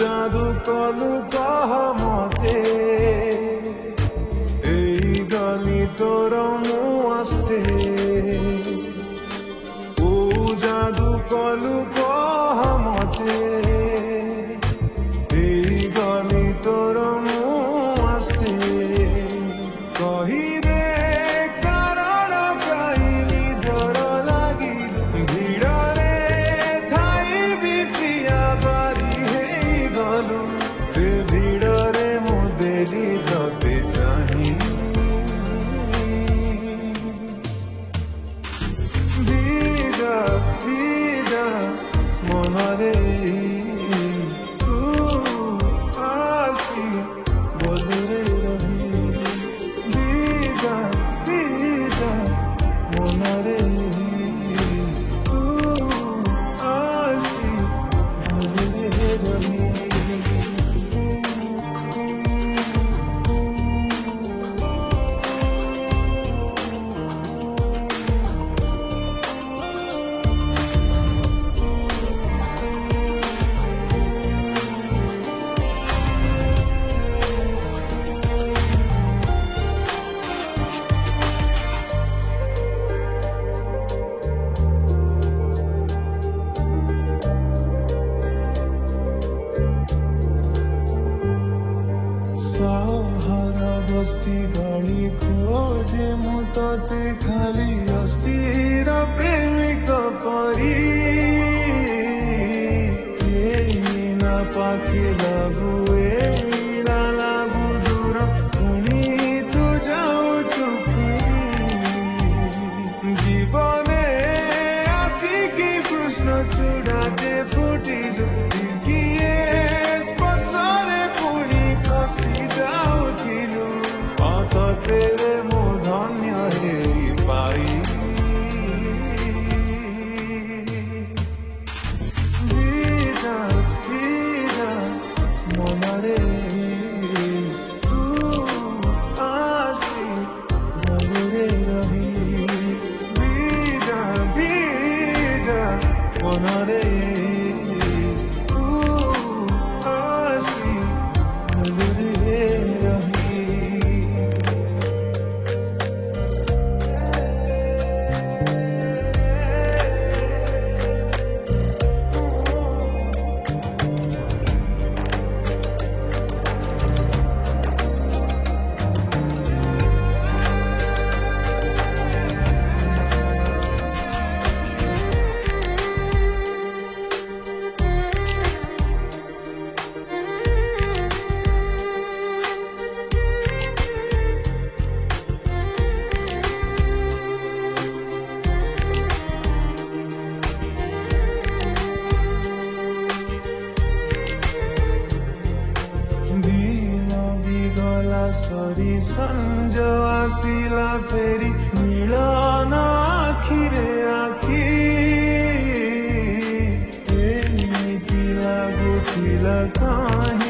जादू कलु कह मते एई गली तोर मु आस्ते ओ जादू कलु कह मते एई गली तोर मु आस्ते कही से भिड़रे मुदेरी दते चाही बीजा बीजा मनरे तू आसी बोलरे रही बीजा बीजा मनरे तू आसी बोलरे रही सहारा बस्ती गाड़ी खोजे मुते खाली अस्थिर प्रेमिक परी ना पाखे लागू लागू दूर पुणी तू जाऊ चुप जीवने आसिकी कृष्ण चूड़ाटे फुटिलु स्पर्शरे पुणी खसी जाऊथिलु पात तेरे मो धन्य हेरी पाई बीजा बीजा मनरे तू आसी भलरे रही बीजा बीजा मनरे सरी संज आसिला फेरी मिलन आखिरे आखि एमिति लागुथिला काहे